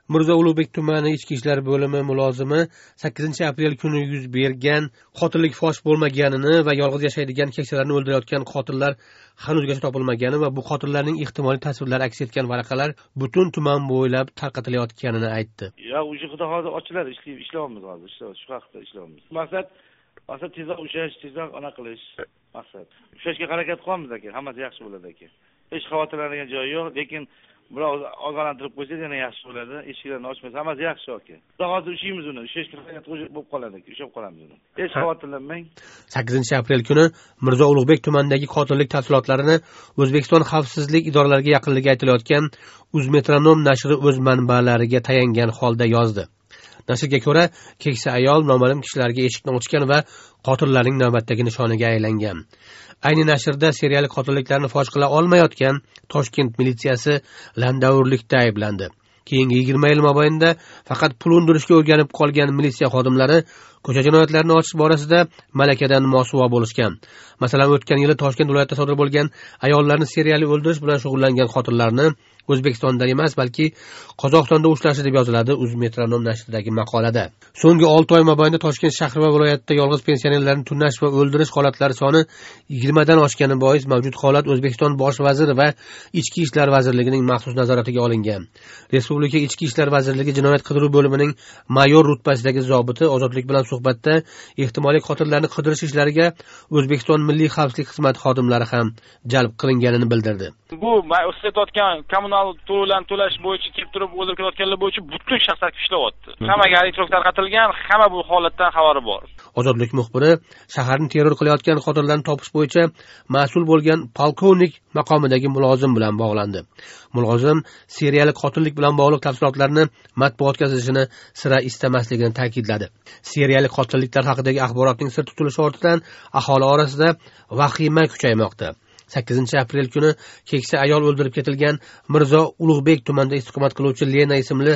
Mirzo Ulug'bek tumani ichki ishlar bo'limi mulozimi 8-aprel kuni yuz bergan qotillik fosh bo'lmaganini va yolg'iz yashaydigan keksalarni o'ldirayotgan qotillar hanuzgacha topilmagani va bu qotillarning ehtimoliy tasvirlari aks etgan varaqalar butun tuman bo'ylab tarqatilayotganini aytdi. O'sha xudo hozir ochiladi, ishlayapmiz hozir, shu haqda ishlayapmiz. Maqsad tezroq ushlash, tezroq anaqa qilish maqsad. Ushlashga harakat qilamiz aka, hammasi yaxshi bo'ladi aka. Hech xavotirlanadigan joyi yo'q, lekin biroz ogohlantirib qo'ysak yana yaxshi bo'ladi. Eshiklarni ochmasa hammasi yaxshi aka. Xudo hozir ushlaymiz uni, ushlashga harakat bo'lib qoladi aka, ushlab qolamiz uni. Hech xavotirlanmang. 8-aprel kuni Mirzo Ulug'bek tumanidagi qotillik tafsilotlarini O'zbekiston xavfsizlik idoralariga yaqinligi aytilayotgan Uzmetronom nashri o'z manbalariga tayangan holda yozdi. Nashrga ko'ra, keksa ayol noma'lum kishilarga eshikni ochgan va qotillarning navbatdagi nishoniga aylangan. Ayni nashrda seriyali qotilliklarni fosh qila olmayotgan Toshkent militsiyasi landavurlikda ayblandi. Keyingi 20 yil mobaynida faqat pul undirishga o'rganib qolgan militsiya xodimlari ko'cha jinoyatlarini ochish borasida malakadan mosuvo bo'lishgan. Masalan, o'tgan yili Toshkent viloyatida sodir bo'lgan ayollarni seriyali o'ldirish bilan shug'ullangan qotillarni O'zbekistonda emas, balki Qozog'istonda ushlashi deb yoziladi Uzmetronom nashridagi maqolada. So'nggi 6 oy mobaynida Toshkent shahri va viloyatda yolg'iz pensionerlarni tunash va o'ldirish holatlari soni 20 dan oshgani bois mavjud holat O'zbekiston bosh vaziri va Ichki ishlar vazirligining maxsus nazoratiga olingan. Respublika Ichki ishlar vazirligi jinoyat qidiruv bo'limining mayor rutbasidagi zobiti ozodlik bilan suhbatda ehtimoliy qotillarni qidirish ishlariga O'zbekiston Milliy xavfsizlik xizmati xodimlari ham jalb qilinganini bildirdi. Bu o'sayotgan kommunal to'lovlarni to'lash bo'yicha kelib turib o'ldirib kelayotganlar bo'yicha butun shaxslar ishlayapti. Hammaga elektronik tarqatilgan, hamma bu holatdan xabari bor. Ozodlik muxbiri shaharni terror qilayotgan qotillarni topish bo'yicha mas'ul bo'lgan polkovnik maqomidagi mulozim bilan bog'landi. Mulozim seriyali qotillik bilan bog'liq tafsilotlarni matbuotga yozishini sira istamasligini ta'kidladi. Seriyali qotilliklar haqidagi axborotning sir tutilishi ortidan aholi orasida vahima kuchaymoqda. 8-aprel kuni keksa ayol o'ldirib ketilgan Mirzo Ulug'bek tumanida istiqomat qiluvchi Lena ismli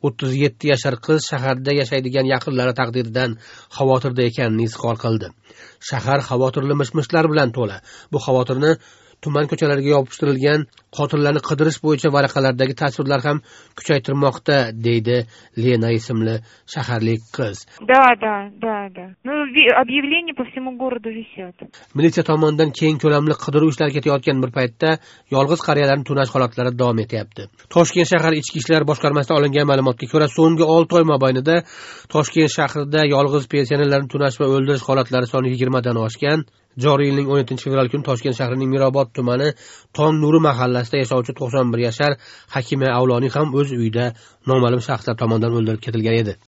37 yashar qiz shaharda yashaydigan yaqinlari taqdiridan xavotirda ekanini izhor qildi. Shahar xavotirli mish-mishlar bilan to'la. Bu xavotirni tuman ko'chalariga yopishtirilgan qotillarni qidirish bo'yicha varaqalardagi tasvirlar ham kuchaytirmoqda, deydi Lena ismli shaharlik qiz. Да. Ну, объявления по всему городу висят. Militsiya tomonidan keng ko'lamli qidiruv ishlari ketayotgan bir paytda yolg'iz qariyalarni tunash holatlari davom etyapti. Toshkent shahar ichki ishlar boshqarmasidan olingan ma'lumotga ko'ra, so'nggi 6 oy mobaynida Toshkent shahrida yolg'iz pensionerlarni tunash va o'ldirish holatlari soni 20 dan oshgan. Joriy yilning 17-fevral kuni Toshkent shahrining Mirobod tumani Tong Nuri mahallasida yashovchi 91 yashar Hakima Avloniy ham o'z uyida noma'lum shaxslar tomonidan o'ldirib ketilgan edi.